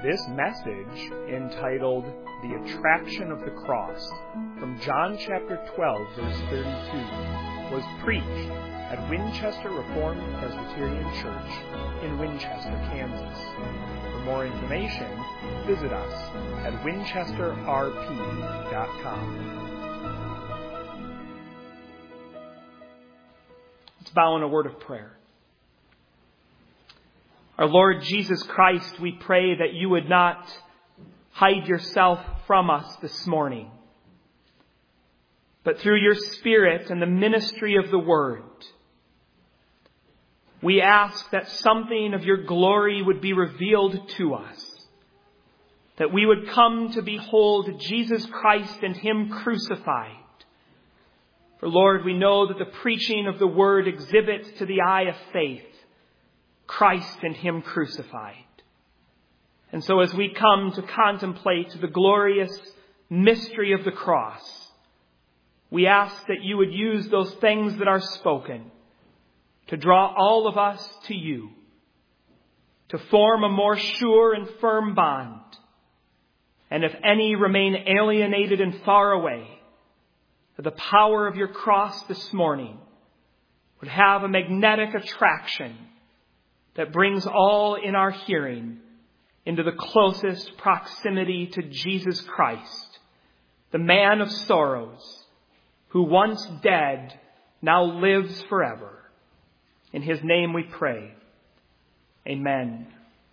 This message, entitled The Attraction of the Cross, from John chapter 12, verse 32, was preached at Winchester Reformed Presbyterian Church in Winchester, Kansas. For more information, visit us at winchesterrp.com. Let's bow in a word of prayer. Our Lord Jesus Christ, we pray that you would not hide yourself from us this morning, but through your Spirit and the ministry of the Word, we ask that something of your glory would be revealed to us, that we would come to behold Jesus Christ and Him crucified. For Lord, we know that the preaching of the Word exhibits to the eye of faith Christ and Him crucified. And so as we come to contemplate the glorious mystery of the cross, we ask that you would use those things that are spoken to draw all of us to you, to form a more sure and firm bond. And if any remain alienated and far away, that the power of your cross this morning would have a magnetic attraction that brings all in our hearing into the closest proximity to Jesus Christ, the man of sorrows, who once dead, now lives forever. In His name we pray. Amen.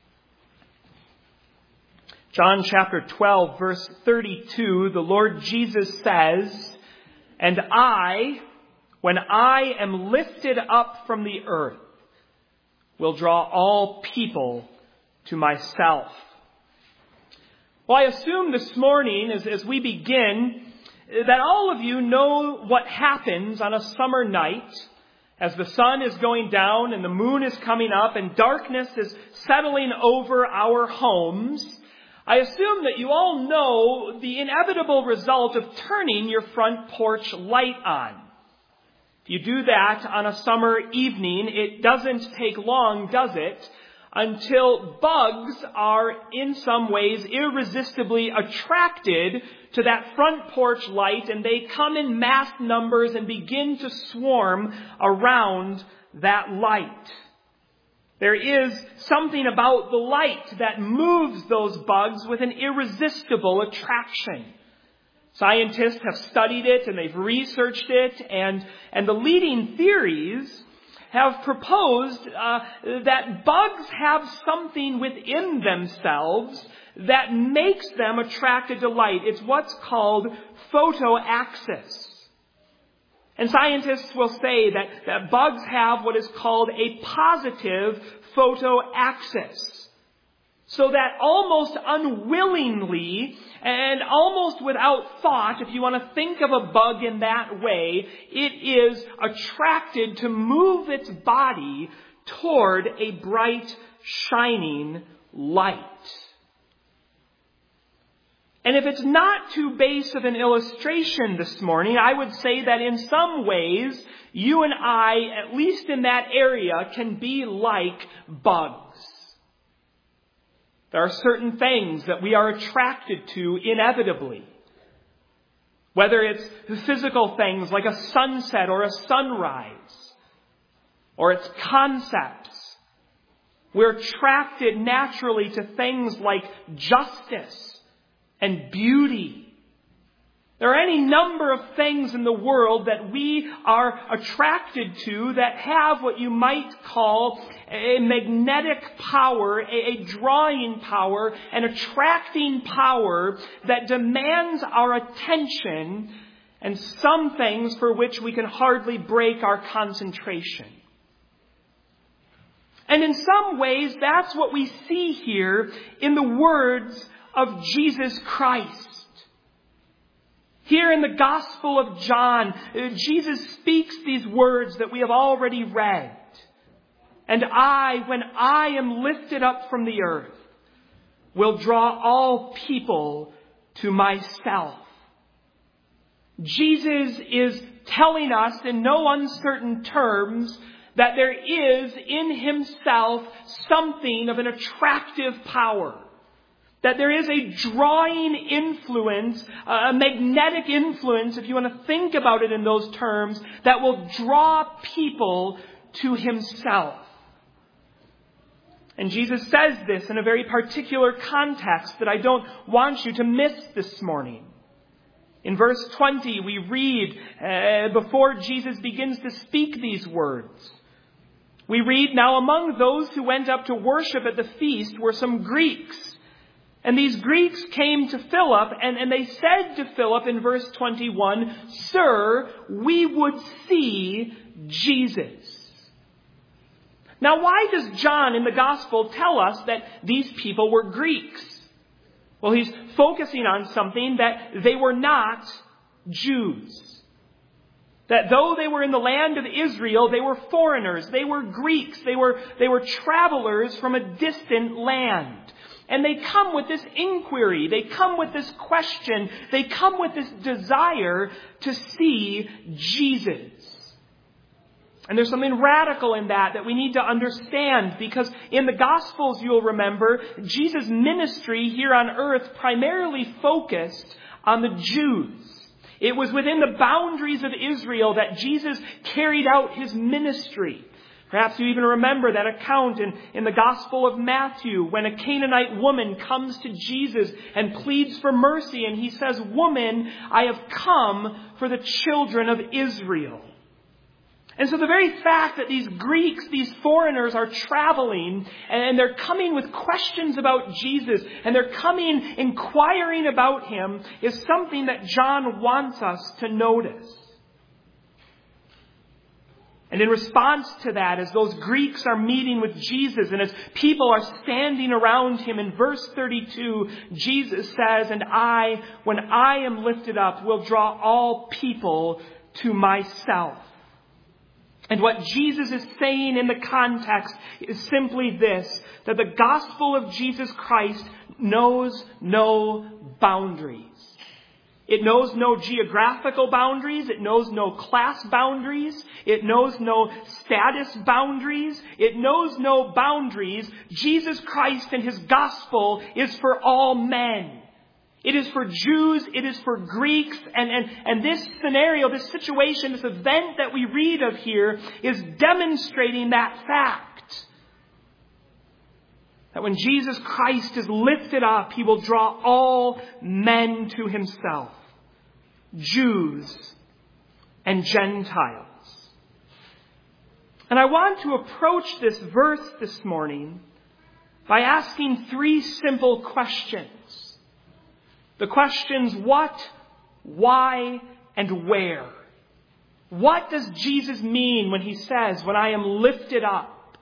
John chapter 12, verse 32, the Lord Jesus says, "And I, when I am lifted up from the earth, will draw all people to myself." Well, I assume this morning, as we begin, that all of you know what happens on a summer night as the sun is going down and the moon is coming up and darkness is settling over our homes. I assume that you all know the inevitable result of turning your front porch light on. If you do that on a summer evening, it doesn't take long, does it, until bugs are in some ways irresistibly attracted to that front porch light, and they come in mass numbers and begin to swarm around that light. There is something about the light that moves those bugs with an irresistible attraction. Scientists have studied it and they've researched it, and the leading theories have proposed that bugs have something within themselves that makes them attracted to light. It's what's called photoaxis. And scientists will say that bugs have what is called a positive photoaxis. So that almost unwillingly and almost without thought, if you want to think of a bug in that way, it is attracted to move its body toward a bright, shining light. And if it's not too base of an illustration this morning, I would say that in some ways, you and I, at least in that area, can be like bugs. There are certain things that we are attracted to inevitably. Whether it's physical things like a sunset or a sunrise, or it's concepts. We're attracted naturally to things like justice and beauty. There are any number of things in the world that we are attracted to that have what you might call a magnetic power, a drawing power, an attracting power that demands our attention, and some things for which we can hardly break our concentration. And in some ways, that's what we see here in the words of Jesus Christ. Here in the Gospel of John, Jesus speaks these words that we have already read. "And I, when I am lifted up from the earth, will draw all people to myself." Jesus is telling us in no uncertain terms that there is in Himself something of an attractive power. That there is a drawing influence, a magnetic influence, if you want to think about it in those terms, that will draw people to himself. And Jesus says this in a very particular context that I don't want you to miss this morning. In verse 20, we read, before Jesus begins to speak these words, we read, "Now among those who went up to worship at the feast were some Greeks. And these Greeks came to Philip, and they said to Philip in verse 21, 'Sir, we would see Jesus.'" Now, why does John in the Gospel tell us that these people were Greeks? Well, he's focusing on something that they were not Jews. That though they were in the land of Israel, they were foreigners. They were Greeks. They were travelers from a distant land. And they come with this inquiry. They come with this question. They come with this desire to see Jesus. And there's something radical in that we need to understand, because in the Gospels, you'll remember, Jesus' ministry here on earth primarily focused on the Jews. It was within the boundaries of Israel that Jesus carried out his ministry. Perhaps you even remember that account in the Gospel of Matthew when a Canaanite woman comes to Jesus and pleads for mercy, and he says, "Woman, I have come for the children of Israel." And so the very fact that these Greeks, these foreigners, are traveling and they're coming with questions about Jesus and they're coming inquiring about him is something that John wants us to notice. And in response to that, as those Greeks are meeting with Jesus and as people are standing around him, in verse 32, Jesus says, "And I, when I am lifted up, will draw all people to myself." And what Jesus is saying in the context is simply this, that the gospel of Jesus Christ knows no boundaries. It knows no geographical boundaries. It knows no class boundaries. It knows no status boundaries. It knows no boundaries. Jesus Christ and his gospel is for all men. It is for Jews, it is for Greeks, and this scenario, this situation, this event that we read of here is demonstrating that fact. That when Jesus Christ is lifted up, he will draw all men to himself, Jews and Gentiles. And I want to approach this verse this morning by asking three simple questions. The questions what, why, and where. What does Jesus mean when he says, "When I am lifted up"?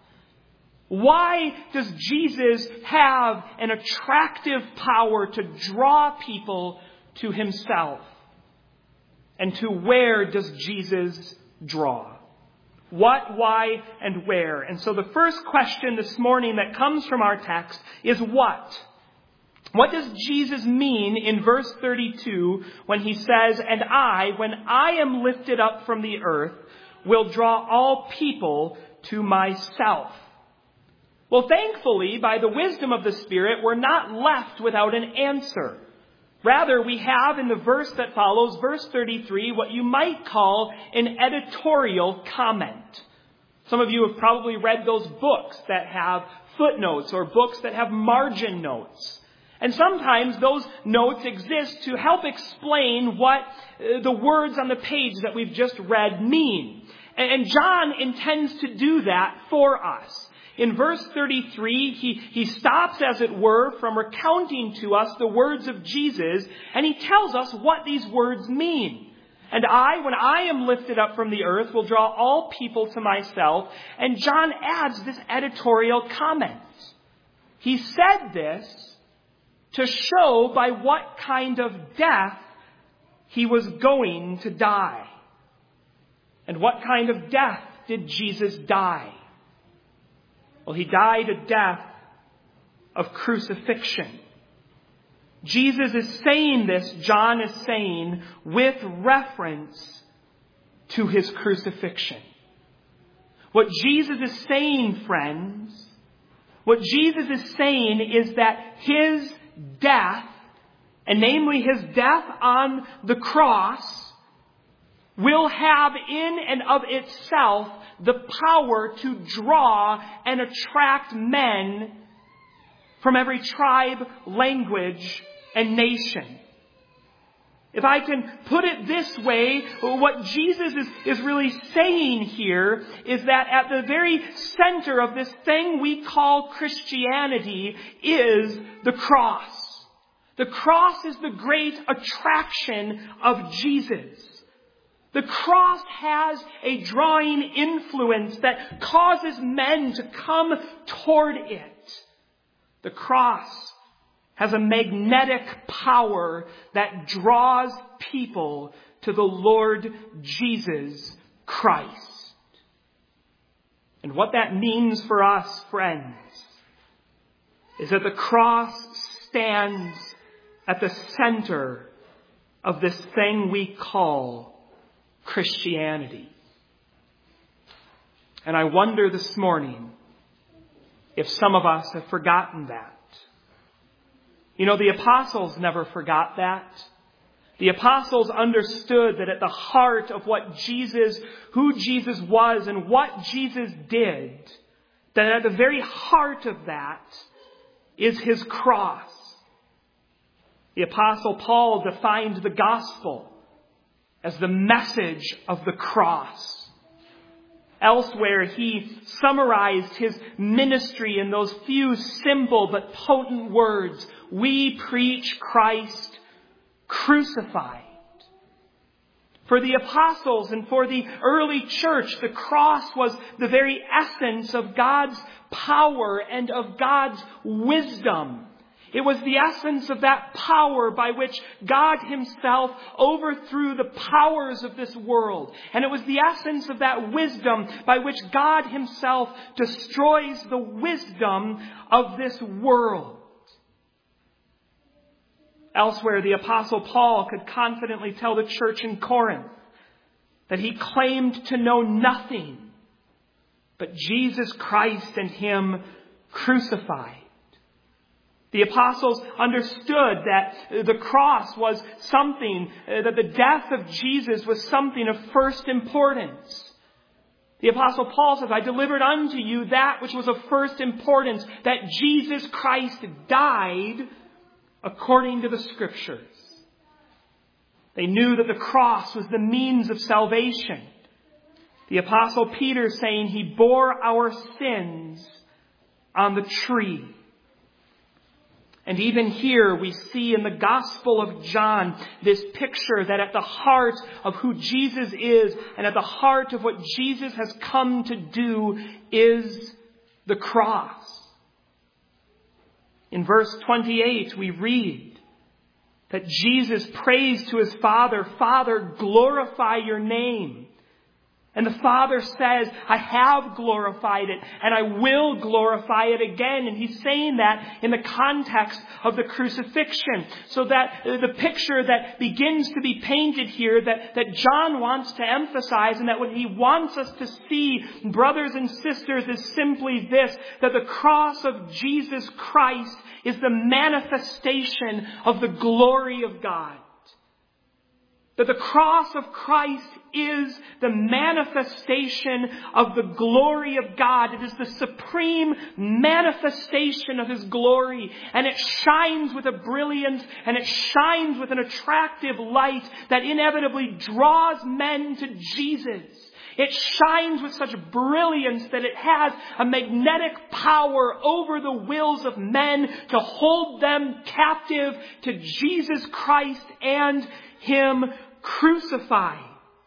Why does Jesus have an attractive power to draw people to himself? And to where does Jesus draw? What, why, and where? And so the first question this morning that comes from our text is what? What does Jesus mean in verse 32 when he says, "And I, when I am lifted up from the earth, will draw all people to myself"? Well, thankfully, by the wisdom of the Spirit, we're not left without an answer. Rather, we have in the verse that follows, verse 33, what you might call an editorial comment. Some of you have probably read those books that have footnotes or books that have margin notes. And sometimes those notes exist to help explain what the words on the page that we've just read mean. And John intends to do that for us. In verse 33, he stops, as it were, from recounting to us the words of Jesus, and he tells us what these words mean. "And I, when I am lifted up from the earth, will draw all people to myself." And John adds this editorial comment. He said this to show by what kind of death he was going to die. And what kind of death did Jesus die? Well, he died a death of crucifixion. Jesus is saying this, John is saying, with reference to his crucifixion. What Jesus is saying, friends, what Jesus is saying is that his death, and namely his death on the cross, will have in and of itself the power to draw and attract men from every tribe, language, and nation. If I can put it this way, what Jesus is really saying here is that at the very center of this thing we call Christianity is the cross. The cross is the great attraction of Jesus. The cross has a drawing influence that causes men to come toward it. The cross has a magnetic power that draws people to the Lord Jesus Christ. And what that means for us, friends, is that the cross stands at the center of this thing we call Christianity. And I wonder this morning if some of us have forgotten that. You know, the apostles never forgot that. The apostles understood that at the heart of what Jesus, who Jesus was and what Jesus did, that at the very heart of that is his cross. The apostle Paul defined the gospel as the message of the cross. Elsewhere, he summarized his ministry in those few simple but potent words. We preach Christ crucified. For the apostles and for the early church, the cross was the very essence of God's power and of God's wisdom. It was the essence of that power by which God himself overthrew the powers of this world. And it was the essence of that wisdom by which God himself destroys the wisdom of this world. Elsewhere, the apostle Paul could confidently tell the church in Corinth that he claimed to know nothing but Jesus Christ and him crucified. The apostles understood that the cross was something, that the death of Jesus was something of first importance. The apostle Paul says, I delivered unto you that which was of first importance, that Jesus Christ died according to the Scriptures. They knew that the cross was the means of salvation. The apostle Peter saying he bore our sins on the tree. And even here we see in the Gospel of John this picture that at the heart of who Jesus is and at the heart of what Jesus has come to do is the cross. In verse 28 we read that Jesus prays to his Father, Father, glorify your name. And the Father says, I have glorified it and I will glorify it again. And he's saying that in the context of the crucifixion. So that the picture that begins to be painted here that John wants to emphasize and that what he wants us to see, brothers and sisters, is simply this, that the cross of Jesus Christ is the manifestation of the glory of God. That the cross of Christ is the manifestation of the glory of God. It is the supreme manifestation of his glory. And it shines with a brilliance and it shines with an attractive light that inevitably draws men to Jesus. It shines with such brilliance that it has a magnetic power over the wills of men to hold them captive to Jesus Christ and him crucified.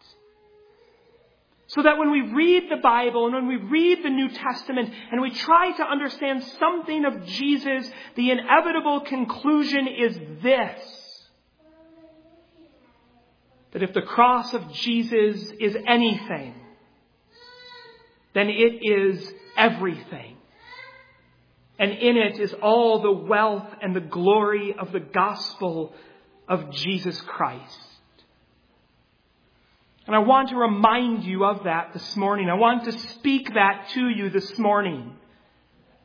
So that when we read the Bible and when we read the New Testament and we try to understand something of Jesus, the inevitable conclusion is this: that if the cross of Jesus is anything, then it is everything. And in it is all the wealth and the glory of the gospel of Jesus Christ. And I want to remind you of that this morning. I want to speak that to you this morning.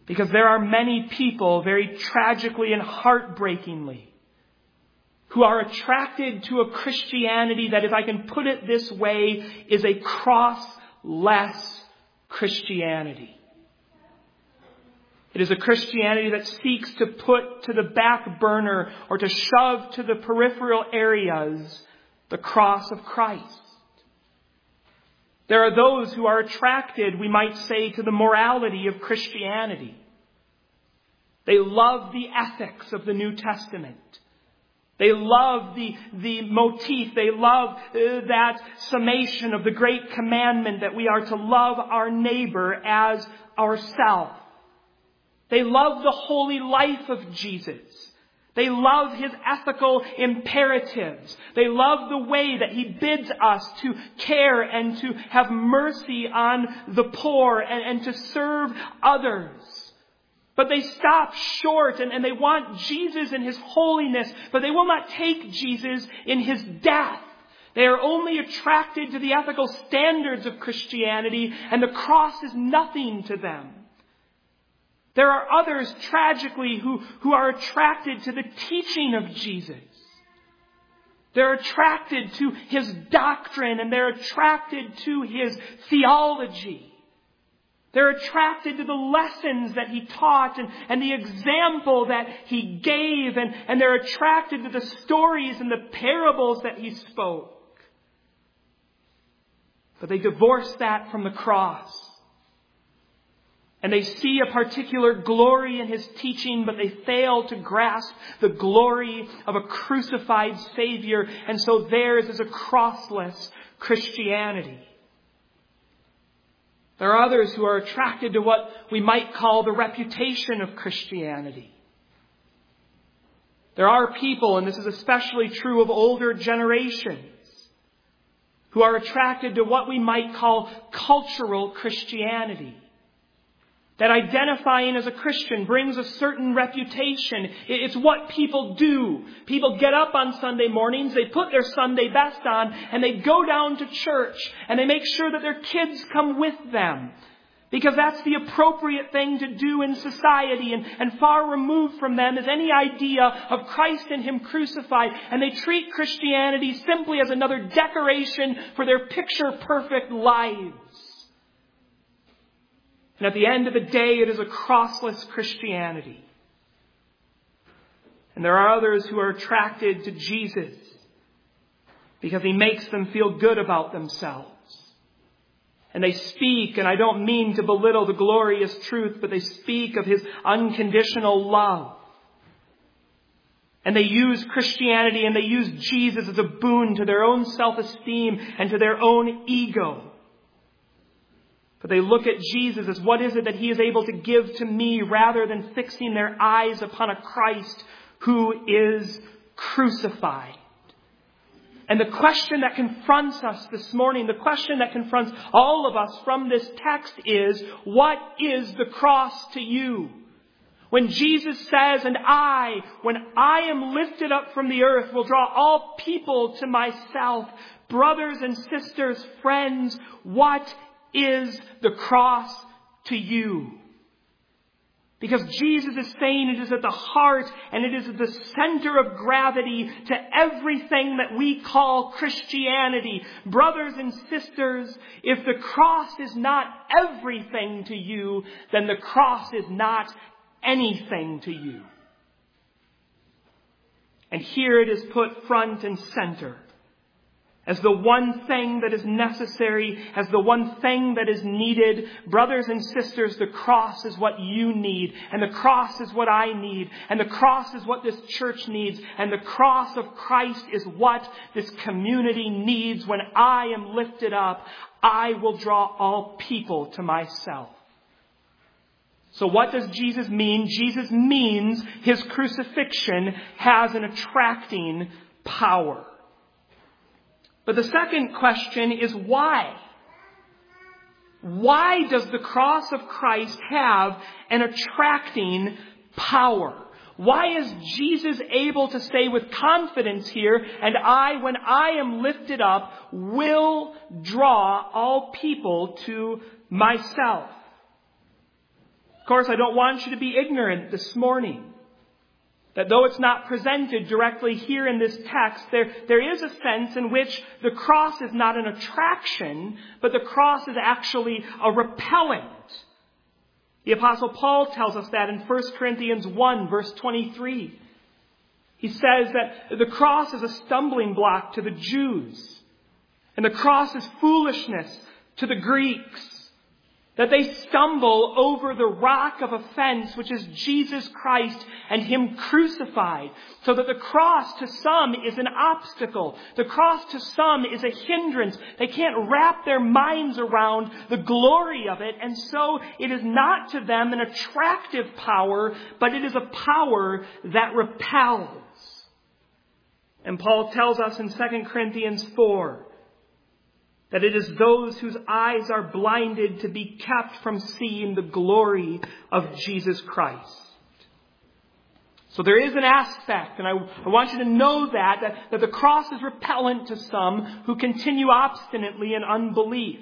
Because there are many people, very tragically and heartbreakingly, who are attracted to a Christianity that, if I can put it this way, is a crossless Christianity. It is a Christianity that seeks to put to the back burner or to shove to the peripheral areas the cross of Christ. There are those who are attracted, we might say, to the morality of Christianity. They love the ethics of the New Testament. They love the motif. They love that summation of the great commandment that we are to love our neighbor as ourselves. They love the holy life of Jesus. They love his ethical imperatives. They love the way that he bids us to care and to have mercy on the poor and to serve others. But they stop short and they want Jesus in his holiness, but they will not take Jesus in his death. They are only attracted to the ethical standards of Christianity, and the cross is nothing to them. There are others, tragically, who are attracted to the teaching of Jesus. They're attracted to his doctrine, and they're attracted to his theology. They're attracted to the lessons that he taught and the example that he gave, and they're attracted to the stories and the parables that he spoke. But they divorce that from the cross. And they see a particular glory in his teaching, but they fail to grasp the glory of a crucified Savior. And so theirs is a crossless Christianity. There are others who are attracted to what we might call the reputation of Christianity. There are people, and this is especially true of older generations, who are attracted to what we might call cultural Christianity. That identifying as a Christian brings a certain reputation. It's what people do. People get up on Sunday mornings, they put their Sunday best on, and they go down to church, and they make sure that their kids come with them. Because that's the appropriate thing to do in society, and far removed from them is any idea of Christ and him crucified. And they treat Christianity simply as another decoration for their picture-perfect lives. And at the end of the day, it is a crossless Christianity. And there are others who are attracted to Jesus because he makes them feel good about themselves. And they speak, and I don't mean to belittle the glorious truth, but they speak of his unconditional love. And they use Christianity and they use Jesus as a boon to their own self-esteem and to their own ego. But they look at Jesus as what is it that he is able to give to me, rather than fixing their eyes upon a Christ who is crucified. And the question that confronts us this morning, the question that confronts all of us from this text is, what is the cross to you? When Jesus says, and when I am lifted up from the earth, will draw all people to myself. Brothers and sisters, friends, what is the cross to you? Because Jesus is saying it is at the heart and it is at the center of gravity to everything that we call Christianity. Brothers and sisters, if the cross is not everything to you, then the cross is not anything to you. And here it is put front and center as the one thing that is necessary, as the one thing that is needed. Brothers and sisters, the cross is what you need, and the cross is what I need, and the cross is what this church needs, and the cross of Christ is what this community needs. When I am lifted up, I will draw all people to myself. So what does Jesus mean? Jesus means his crucifixion has an attracting power. But the second question is why? Why does the cross of Christ have an attracting power? Why is Jesus able to say with confidence here, and when I am lifted up, will draw all people to myself? Of course, I don't want you to be ignorant this morning that though it's not presented directly here in this text, there is a sense in which the cross is not an attraction, but the cross is actually a repellent. The Apostle Paul tells us that in 1 Corinthians 1, verse 23. He says that the cross is a stumbling block to the Jews, and the cross is foolishness to the Greeks. That they stumble over the rock of offense, which is Jesus Christ and Him crucified. So that the cross to some is an obstacle. The cross to some is a hindrance. They can't wrap their minds around the glory of it. And so it is not to them an attractive power, but it is a power that repels. And Paul tells us in 2 Corinthians 4, that it is those whose eyes are blinded to be kept from seeing the glory of Jesus Christ. So there is an aspect, and I want you to know that the cross is repellent to some who continue obstinately in unbelief.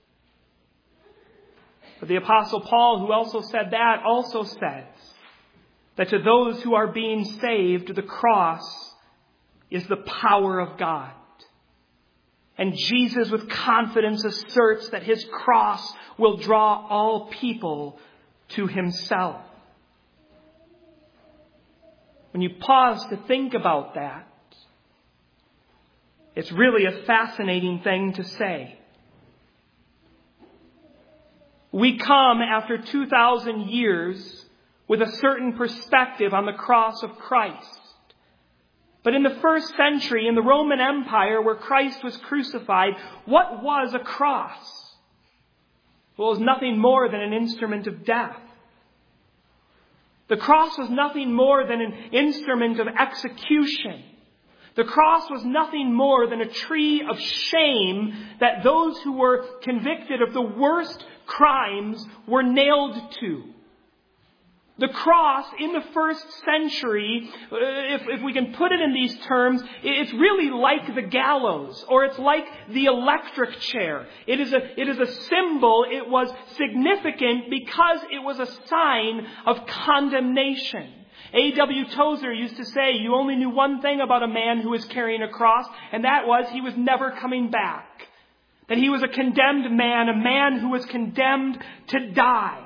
But the Apostle Paul, who also said that, also says that to those who are being saved, the cross is the power of God. And Jesus with confidence asserts that His cross will draw all people to Himself. When you pause to think about that, it's really a fascinating thing to say. We come after 2,000 years with a certain perspective on the cross of Christ. But in the first century, in the Roman Empire where Christ was crucified, what was a cross? Well, it was nothing more than an instrument of death. The cross was nothing more than an instrument of execution. The cross was nothing more than a tree of shame that those who were convicted of the worst crimes were nailed to. The cross in the first century, if we can put it in these terms, it's really like the gallows, or it's like the electric chair. It is a symbol. It was significant because it was a sign of condemnation. A.W. Tozer used to say, you only knew one thing about a man who was carrying a cross, and that was he was never coming back. That he was a condemned man, a man who was condemned to die.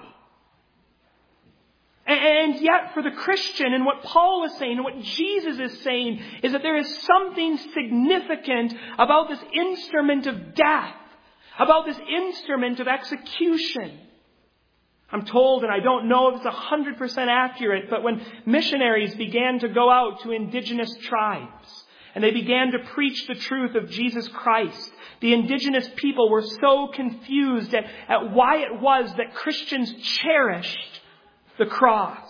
And yet for the Christian, and what Paul is saying and what Jesus is saying, is that there is something significant about this instrument of death, about this instrument of execution. I'm told, and I don't know if it's 100% accurate, but when missionaries began to go out to indigenous tribes, and they began to preach the truth of Jesus Christ, the indigenous people were so confused at why it was that Christians cherished the cross.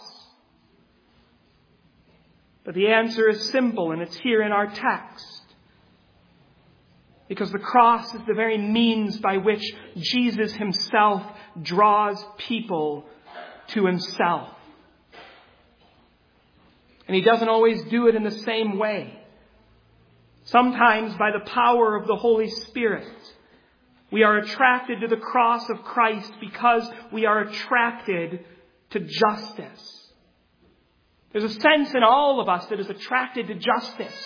But the answer is simple, and it's here in our text. Because the cross is the very means by which Jesus Himself draws people to Himself. And He doesn't always do it in the same way. Sometimes by the power of the Holy Spirit, we are attracted to the cross of Christ because we are attracted to justice. There's a sense in all of us that is attracted to justice.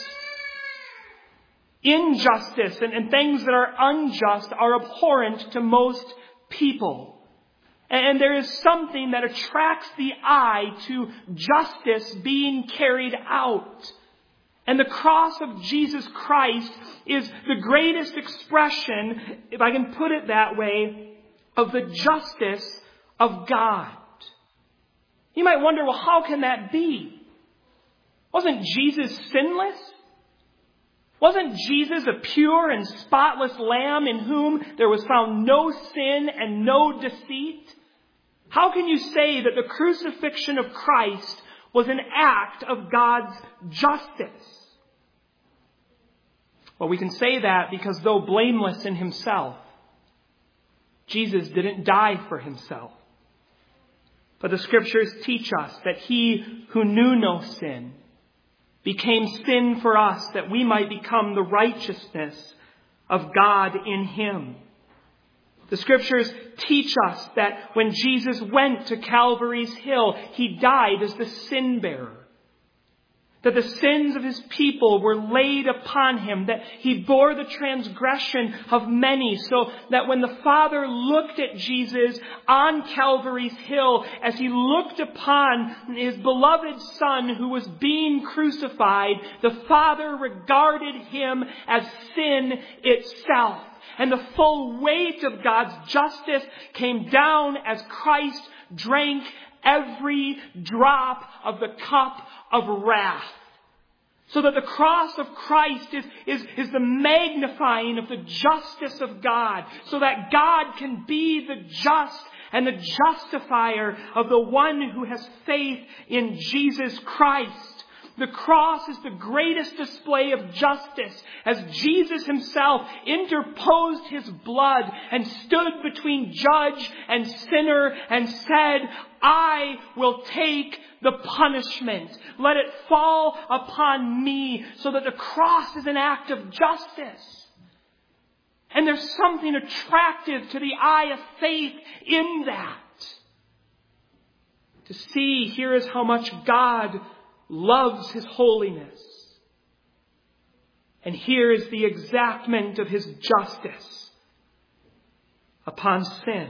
Injustice and things that are unjust are abhorrent to most people. And there is something that attracts the eye to justice being carried out. And the cross of Jesus Christ is the greatest expression, if I can put it that way, of the justice of God. You might wonder, well, how can that be? Wasn't Jesus sinless? Wasn't Jesus a pure and spotless lamb in whom there was found no sin and no deceit? How can you say that the crucifixion of Christ was an act of God's justice? Well, we can say that because though blameless in Himself, Jesus didn't die for Himself. But the Scriptures teach us that He who knew no sin became sin for us, that we might become the righteousness of God in Him. The Scriptures teach us that when Jesus went to Calvary's Hill, He died as the sin bearer. That the sins of His people were laid upon Him, that He bore the transgression of many, so that when the Father looked at Jesus on Calvary's Hill, as He looked upon His beloved Son who was being crucified, the Father regarded Him as sin itself. And the full weight of God's justice came down as Christ drank every drop of the cup of wrath. So that the cross of Christ is the magnifying of the justice of God. So that God can be the just and the justifier of the one who has faith in Jesus Christ. The cross is the greatest display of justice, as Jesus Himself interposed His blood and stood between judge and sinner and said, I will take the punishment. Let it fall upon me, so that the cross is an act of justice. And there's something attractive to the eye of faith in that. To see, here is how much God loves His holiness. And here is the exactment of His justice upon sin.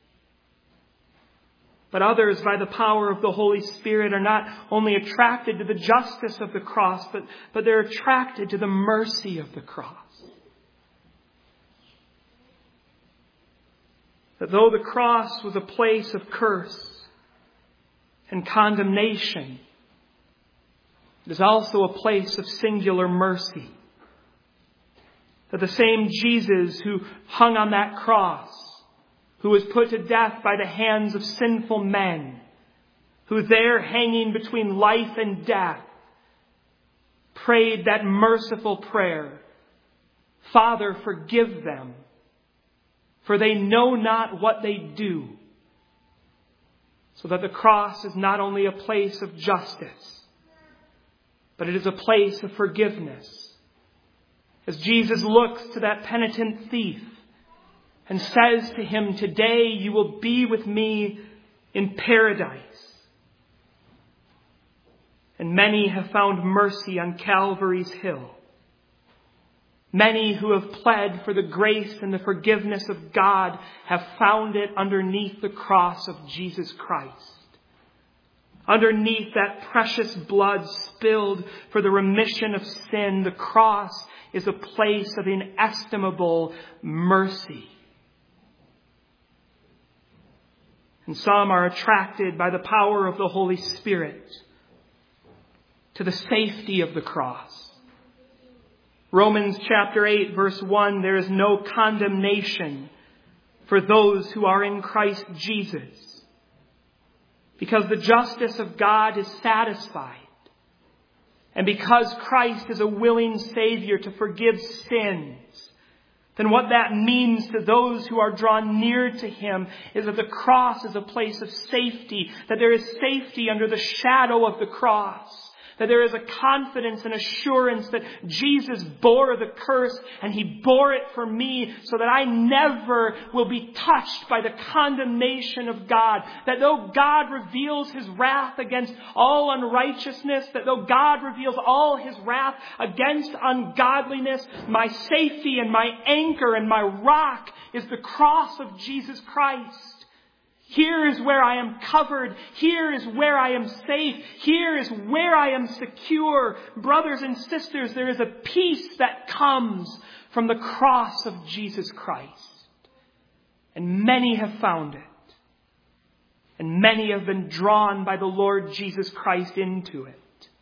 But others, by the power of the Holy Spirit, are not only attracted to the justice of the cross, but they're attracted to the mercy of the cross. That though the cross was a place of curse and condemnation, it is also a place of singular mercy. That the same Jesus who hung on that cross, who was put to death by the hands of sinful men, who there hanging between life and death, prayed that merciful prayer, Father, forgive them, for they know not what they do. So that the cross is not only a place of justice, but it is a place of forgiveness. As Jesus looks to that penitent thief and says to him, today you will be with me in paradise. And many have found mercy on Calvary's Hill. Many who have pled for the grace and the forgiveness of God have found it underneath the cross of Jesus Christ. Underneath that precious blood spilled for the remission of sin, the cross is a place of inestimable mercy. And some are attracted by the power of the Holy Spirit to the safety of the cross. Romans chapter 8, verse 1, there is no condemnation for those who are in Christ Jesus, because the justice of God is satisfied. And because Christ is a willing Savior to forgive sins, then what that means to those who are drawn near to Him is that the cross is a place of safety, that there is safety under the shadow of the cross, that there is a confidence and assurance that Jesus bore the curse and He bore it for me so that I never will be touched by the condemnation of God. That though God reveals His wrath against all unrighteousness, that though God reveals all His wrath against ungodliness, my safety and my anchor and my rock is the cross of Jesus Christ. Here is where I am covered. Here is where I am safe. Here is where I am secure. Brothers and sisters, there is a peace that comes from the cross of Jesus Christ. And many have found it. And many have been drawn by the Lord Jesus Christ into it.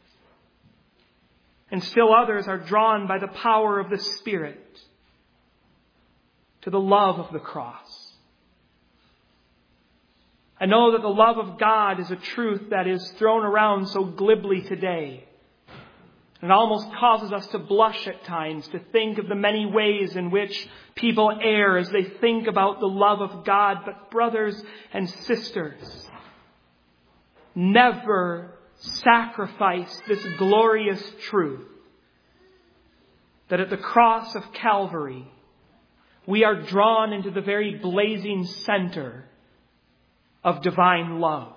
And still others are drawn by the power of the Spirit to the love of the cross. I know that the love of God is a truth that is thrown around so glibly today. It almost causes us to blush at times, to think of the many ways in which people err as they think about the love of God. But brothers and sisters, never sacrifice this glorious truth that at the cross of Calvary, we are drawn into the very blazing center of divine love.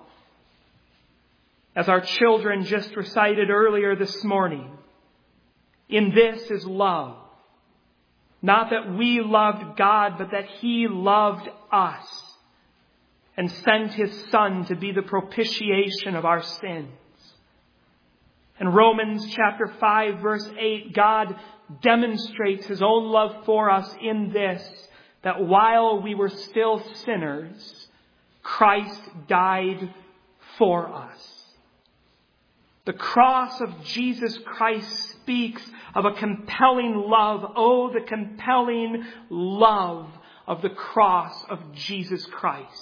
As our children just recited earlier this morning, in this is love. Not that we loved God, but that He loved us and sent His Son to be the propitiation of our sins. In Romans chapter 5, verse 8, God demonstrates His own love for us in this, that while we were still sinners, Christ died for us. The cross of Jesus Christ speaks of a compelling love. Oh, the compelling love of the cross of Jesus Christ.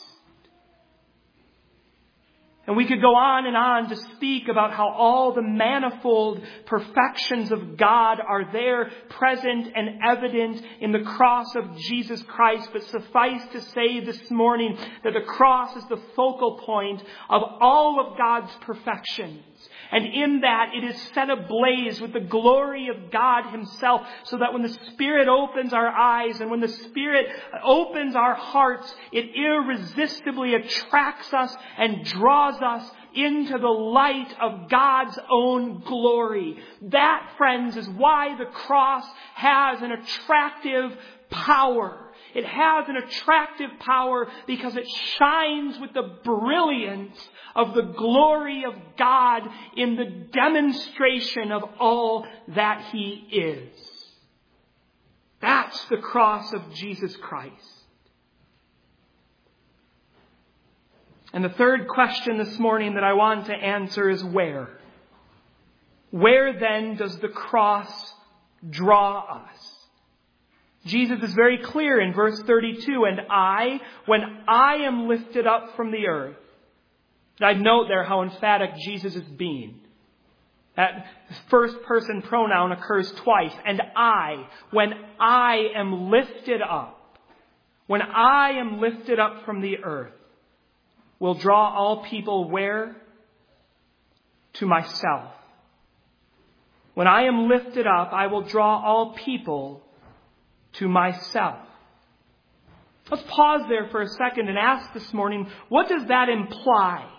And we could go on to speak about how all the manifold perfections of God are there, present and evident in the cross of Jesus Christ. But suffice to say this morning that the cross is the focal point of all of God's perfections. And in that it is set ablaze with the glory of God Himself, so that when the Spirit opens our eyes and when the Spirit opens our hearts, it irresistibly attracts us and draws us into the light of God's own glory. That, friends, is why the cross has an attractive power. It has an attractive power because it shines with the brilliance of the glory of God in the demonstration of all that He is. That's the cross of Jesus Christ. And the third question this morning that I want to answer is where? Where then does the cross draw us? Jesus is very clear in verse 32, and when I am lifted up from the earth. And I'd note there how emphatic Jesus is being. That first person pronoun occurs twice. And when I am lifted up. When I am lifted up from the earth, will draw all people where? To myself. When I am lifted up, I will draw all people to myself. Let's pause there for a second and ask this morning, what does that imply?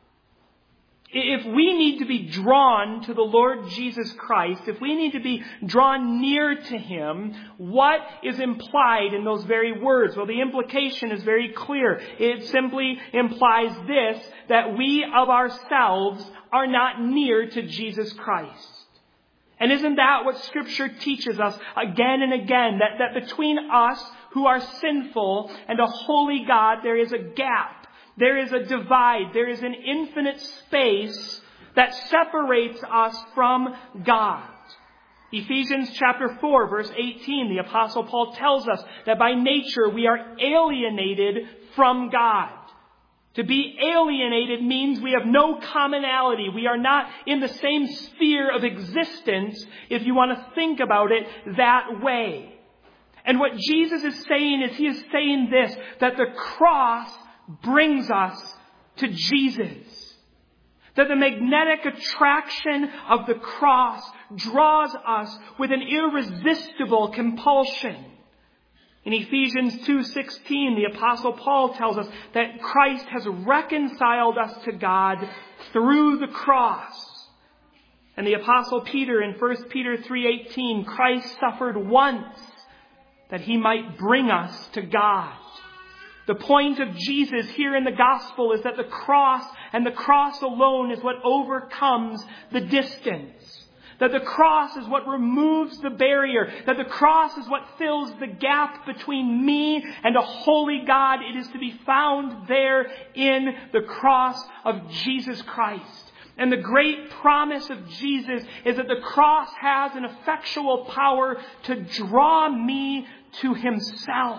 If we need to be drawn to the Lord Jesus Christ, if we need to be drawn near to Him, what is implied in those very words? Well, the implication is very clear. It simply implies this, that we of ourselves are not near to Jesus Christ. And isn't that what Scripture teaches us again and again? That between us who are sinful and a holy God, there is a gap. There is a divide. There is an infinite space that separates us from God. Ephesians chapter 4, verse 18, the Apostle Paul tells us that by nature we are alienated from God. To be alienated means we have no commonality. We are not in the same sphere of existence, if you want to think about it that way. And what Jesus is saying is, He is saying this, that the cross brings us to Jesus. That the magnetic attraction of the cross draws us with an irresistible compulsion. In Ephesians 2:16, the Apostle Paul tells us that Christ has reconciled us to God through the cross. And the Apostle Peter in 1 Peter 3:18, Christ suffered once that He might bring us to God. The point of Jesus here in the gospel is that the cross and the cross alone is what overcomes the distance. That the cross is what removes the barrier. That the cross is what fills the gap between me and a holy God. It is to be found there in the cross of Jesus Christ. And the great promise of Jesus is that the cross has an effectual power to draw me to Himself.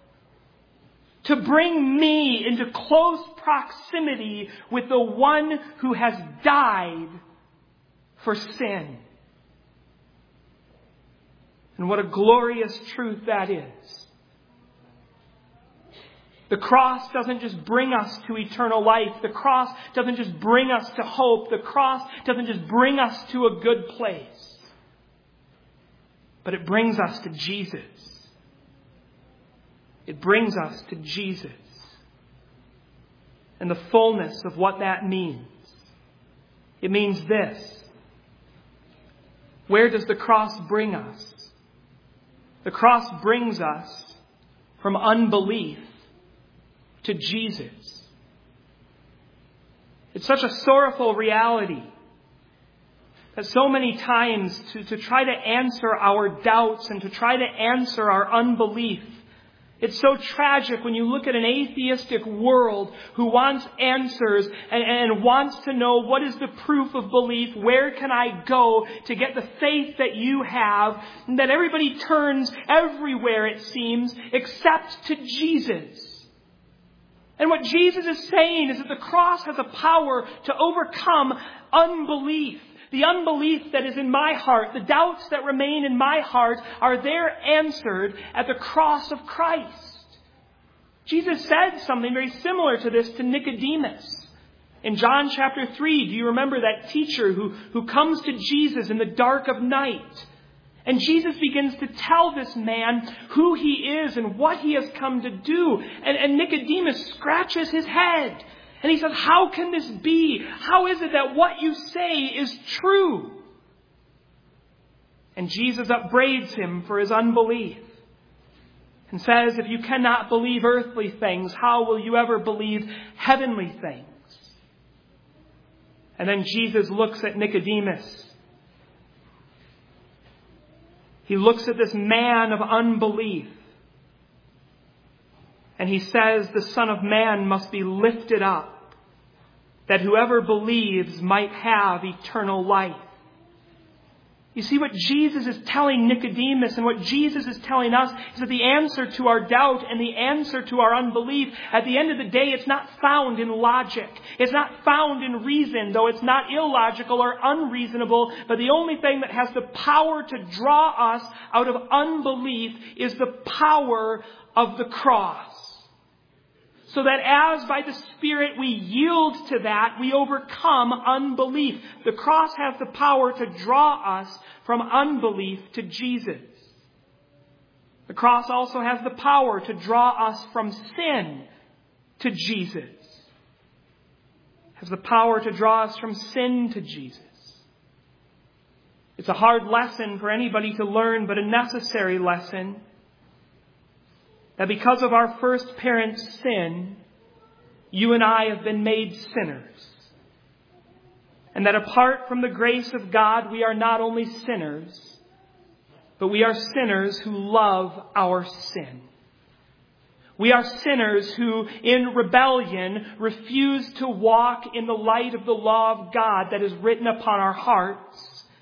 To bring me into close proximity with the one who has died for sin. And what a glorious truth that is. The cross doesn't just bring us to eternal life. The cross doesn't just bring us to hope. The cross doesn't just bring us to a good place. But it brings us to Jesus. It brings us to Jesus and the fullness of what that means. It means this. Where does the cross bring us? The cross brings us from unbelief to Jesus. It's such a sorrowful reality that so many times to try to answer our doubts and to try to answer our unbelief, it's so tragic when you look at an atheistic world who wants answers and wants to know what is the proof of belief, where can I go to get the faith that you have, and that everybody turns everywhere, it seems, except to Jesus. And what Jesus is saying is that the cross has a power to overcome unbelief. The unbelief that is in my heart, the doubts that remain in my heart, are there answered at the cross of Christ. Jesus said something very similar to this to Nicodemus. In John chapter 3, do you remember that teacher who comes to Jesus in the dark of night? And Jesus begins to tell this man who he is and what he has come to do. And Nicodemus scratches his head. And he says, how can this be? How is it that what you say is true? And Jesus upbraids him for his unbelief and says, if you cannot believe earthly things, how will you ever believe heavenly things? And then Jesus looks at Nicodemus. He looks at this man of unbelief. And he says, the Son of Man must be lifted up, that whoever believes might have eternal life. You see, what Jesus is telling Nicodemus and what Jesus is telling us is that the answer to our doubt and the answer to our unbelief, at the end of the day, it's not found in logic. It's not found in reason, though it's not illogical or unreasonable. But the only thing that has the power to draw us out of unbelief is the power of the cross. So that as by the Spirit we yield to that, we overcome unbelief. The cross has the power to draw us from unbelief to Jesus. The cross also has the power to draw us from sin to Jesus. It has the power to draw us from sin to Jesus. It's a hard lesson for anybody to learn, but a necessary lesson. That because of our first parent's sin, you and I have been made sinners. And that apart from the grace of God, we are not only sinners, but we are sinners who love our sin. We are sinners who, in rebellion, refuse to walk in the light of the law of God that is written upon our hearts.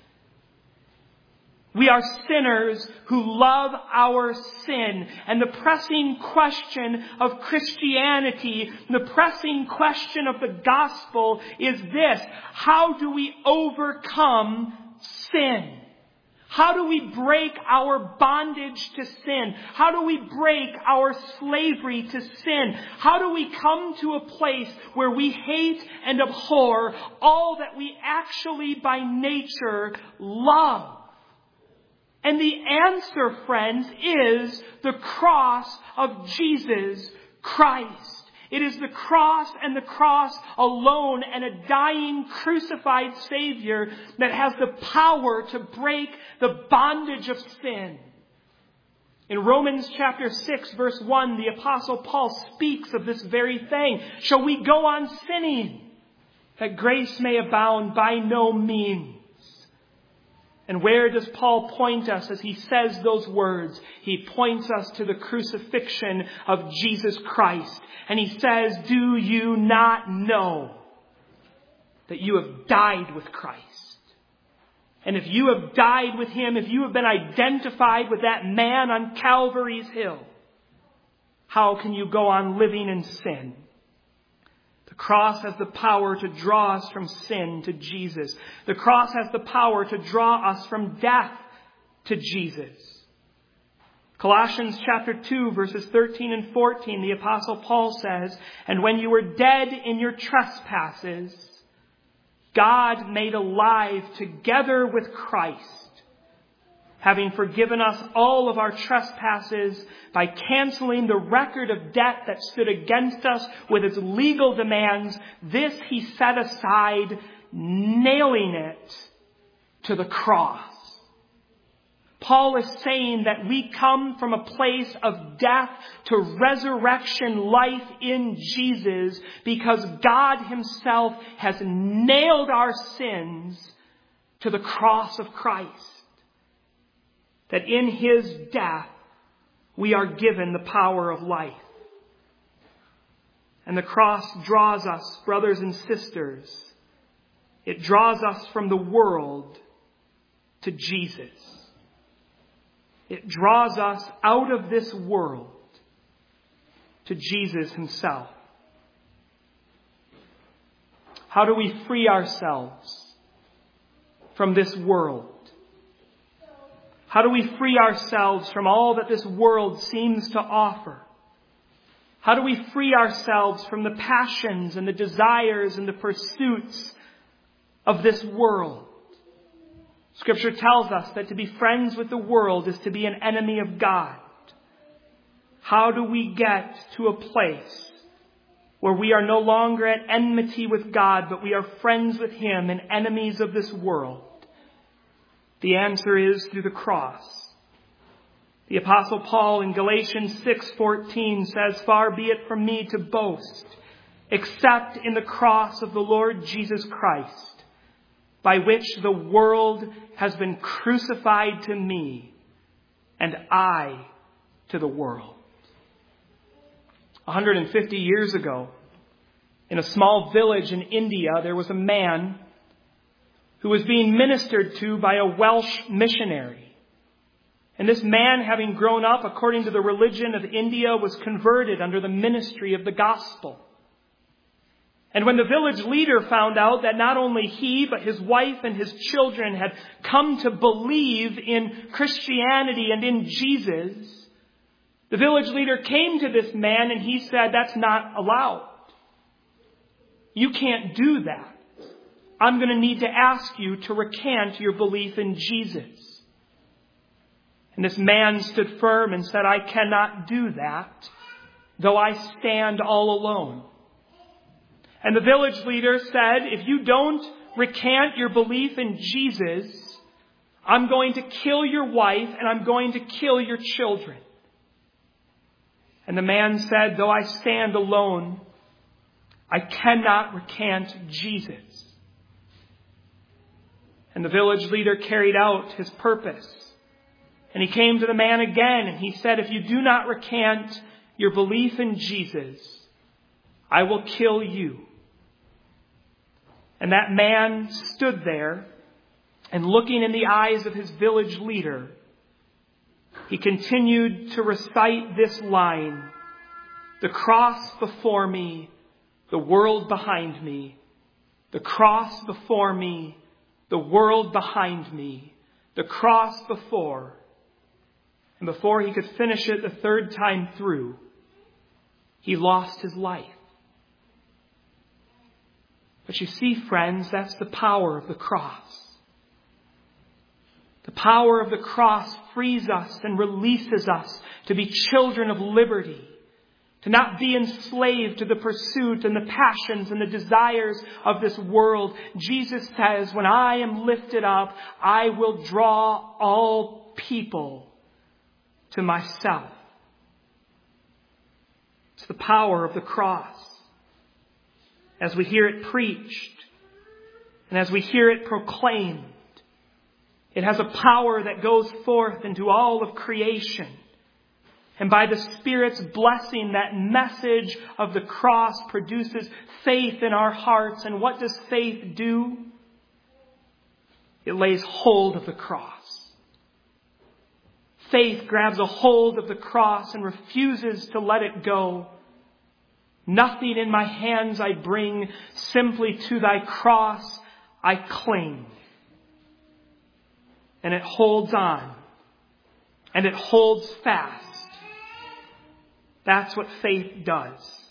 We are sinners who love our sin. And the pressing question of Christianity, the pressing question of the gospel is this: how do we overcome sin? How do we break our bondage to sin? How do we break our slavery to sin? How do we come to a place where we hate and abhor all that we actually by nature love? And the answer, friends, is the cross of Jesus Christ. It is the cross and the cross alone and a dying, crucified Savior that has the power to break the bondage of sin. In Romans chapter 6, verse 1, the Apostle Paul speaks of this very thing. Shall we go on sinning that grace may abound? By no means. And where does Paul point us as he says those words? He points us to the crucifixion of Jesus Christ. And he says, do you not know that you have died with Christ? And if you have died with him, if you have been identified with that man on Calvary's hill, how can you go on living in sin? The cross has the power to draw us from sin to Jesus. The cross has the power to draw us from death to Jesus. Colossians chapter 2, verses 13 and 14, the Apostle Paul says, and when you were dead in your trespasses, God made alive together with Christ. having forgiven us all of our trespasses by canceling the record of debt that stood against us with its legal demands. This he set aside, nailing it to the cross. Paul is saying that we come from a place of death to resurrection life in Jesus because God himself has nailed our sins to the cross of Christ. That in his death we are given the power of life. And the cross draws us, brothers and sisters, it draws us from the world to Jesus. It draws us out of this world to Jesus himself. How do we free ourselves from this world? How do we free ourselves from all that this world seems to offer? How do we free ourselves from the passions and the desires and the pursuits of this world? Scripture tells us that to be friends with the world is to be an enemy of God. How do we get to a place where we are no longer at enmity with God, but we are friends with him and enemies of this world? The answer is through the cross. The Apostle Paul in Galatians 6:14 says, "Far be it from me to boast, except in the cross of the Lord Jesus Christ, by which the world has been crucified to me, and I to the world." 150 years ago, in a small village in India, there was a man who was being ministered to by a Welsh missionary. And this man, having grown up according to the religion of India, was converted under the ministry of the gospel. And when the village leader found out that not only he, but his wife and his children had come to believe in Christianity and in Jesus, the village leader came to this man and he said, "That's not allowed. You can't do that. I'm going to need to ask you to recant your belief in Jesus." And this man stood firm and said, "I cannot do that, though I stand all alone." And the village leader said, "If you don't recant your belief in Jesus, I'm going to kill your wife and I'm going to kill your children." And the man said, "Though I stand alone, I cannot recant Jesus." And the village leader carried out his purpose. And he came to the man again and he said, "If you do not recant your belief in Jesus, I will kill you." And that man stood there, and looking in the eyes of his village leader, he continued to recite this line, "The cross before me, the world behind me. The cross before me, the world behind me. The cross before." And before he could finish it the third time through, he lost his life. But you see, friends, that's the power of the cross. The power of the cross frees us and releases us to be children of liberty, to not be enslaved to the pursuit and the passions and the desires of this world. Jesus says, "When I am lifted up, I will draw all people to myself." It's the power of the cross. As we hear it preached and as we hear it proclaimed, it has a power that goes forth into all of creation. And by the Spirit's blessing, that message of the cross produces faith in our hearts. And what does faith do? It lays hold of the cross. Faith grabs a hold of the cross and refuses to let it go. "Nothing in my hands I bring, simply to thy cross I cling." And it holds on. And it holds fast. That's what faith does.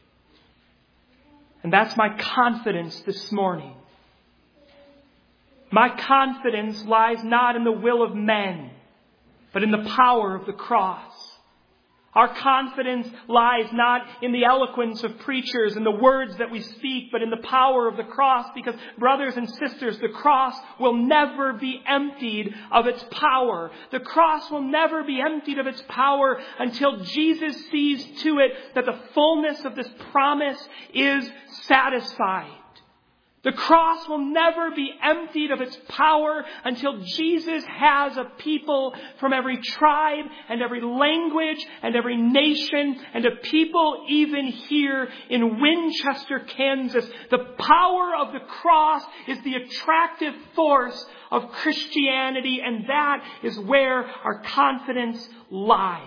And that's my confidence this morning. My confidence lies not in the will of men, but in the power of the cross. Our confidence lies not in the eloquence of preachers and the words that we speak, but in the power of the cross. Because, brothers and sisters, the cross will never be emptied of its power. The cross will never be emptied of its power until Jesus sees to it that the fullness of this promise is satisfied. The cross will never be emptied of its power until Jesus has a people from every tribe and every language and every nation and a people even here in Winchester, Kansas. The power of the cross is the attractive force of Christianity, and that is where our confidence lies.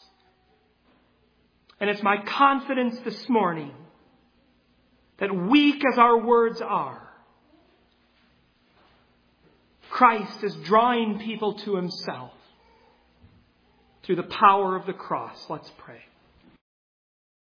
And it's my confidence this morning that, weak as our words are, Christ is drawing people to himself through the power of the cross. Let's pray.